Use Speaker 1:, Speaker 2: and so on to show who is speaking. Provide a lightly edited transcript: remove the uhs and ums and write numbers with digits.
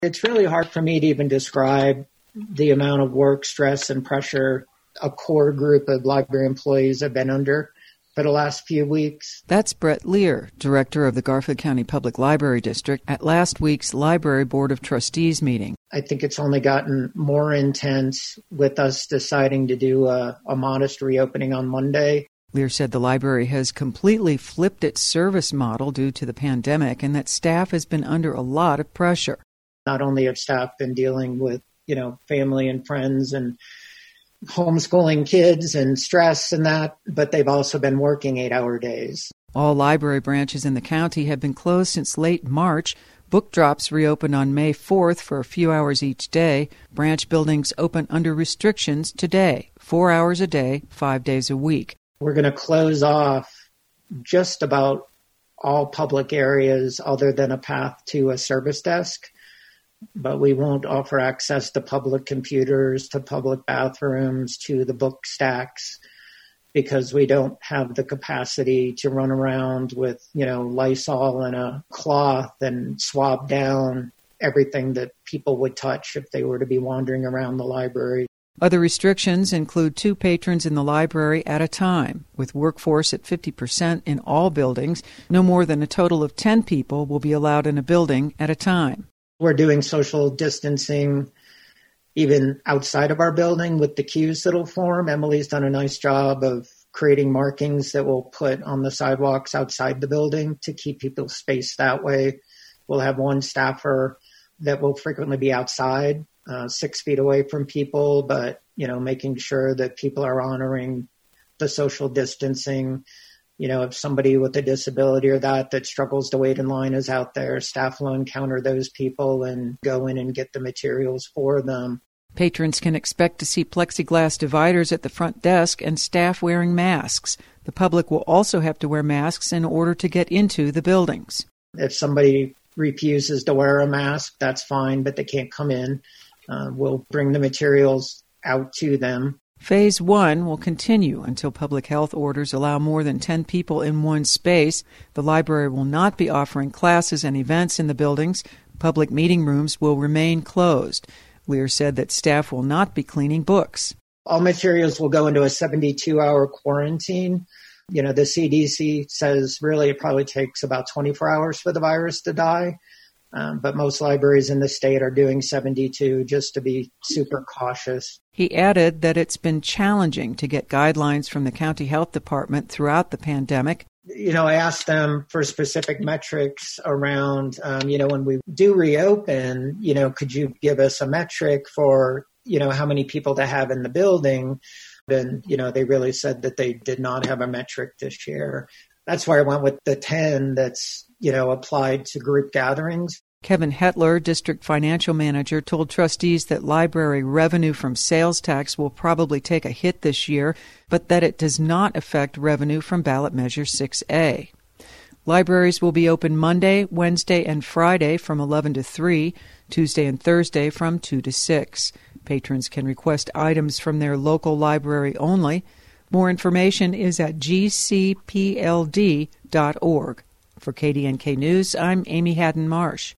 Speaker 1: It's really hard for me to even describe the amount of work, stress, and pressure a core group of library employees have been under for the last few weeks.
Speaker 2: That's Brett Lear, director of the Garfield County Public Library District, at last week's Library Board of Trustees meeting.
Speaker 1: I think it's only gotten more intense with us deciding to do a modest reopening on Monday.
Speaker 2: Lear said the library has completely flipped its service model due to the pandemic and that staff has been under a lot of pressure.
Speaker 1: Not only have staff been dealing with, family and friends and homeschooling kids and stress and that, but they've also been working 8-hour days.
Speaker 2: All library branches in the county have been closed since late March. Book drops reopened on May 4th for a few hours each day. Branch buildings open under restrictions today, 4 hours a day, 5 days a week.
Speaker 1: We're going to close off just about all public areas other than a path to a service desk. But we won't offer access to public computers, to public bathrooms, to the book stacks, because we don't have the capacity to run around with, Lysol and a cloth and swab down everything that people would touch if they were to be wandering around the library.
Speaker 2: Other restrictions include 2 patrons in the library at a time. With workforce at 50% in all buildings, no more than a total of 10 people will be allowed in a building at a time.
Speaker 1: We're doing social distancing even outside of our building with the queues that'll form. Emily's done a nice job of creating markings that we'll put on the sidewalks outside the building to keep people spaced that way. We'll have one staffer that will frequently be outside, 6 feet away from people, but, making sure that people are honoring the social distancing. If somebody with a disability or that struggles to wait in line is out there, staff will encounter those people and go in and get the materials for them.
Speaker 2: Patrons can expect to see plexiglass dividers at the front desk and staff wearing masks. The public will also have to wear masks in order to get into the buildings.
Speaker 1: If somebody refuses to wear a mask, that's fine, but they can't come in. We'll bring the materials out to them.
Speaker 2: Phase 1 will continue until public health orders allow more than 10 people in one space. The library will not be offering classes and events in the buildings. Public meeting rooms will remain closed. Lear said that staff will not be cleaning books.
Speaker 1: All materials will go into a 72-hour quarantine. The CDC says really it probably takes about 24 hours for the virus to die. But most libraries in the state are doing 72 just to be super cautious.
Speaker 2: He added that it's been challenging to get guidelines from the county health department throughout the pandemic.
Speaker 1: I asked them for specific metrics around, when we do reopen, could you give us a metric for, how many people to have in the building? And, they really said that they did not have a metric to share. That's why I went with the 10 that's, applied to group gatherings.
Speaker 2: Kevin Hetler, district financial manager, told trustees that library revenue from sales tax will probably take a hit this year, but that it does not affect revenue from ballot measure 6A. Libraries will be open Monday, Wednesday, and Friday from 11 to 3, Tuesday and Thursday from 2 to 6. Patrons can request items from their local library only. More information is at gcpld.org. For KDNK News, I'm Amy Haddon Marsh.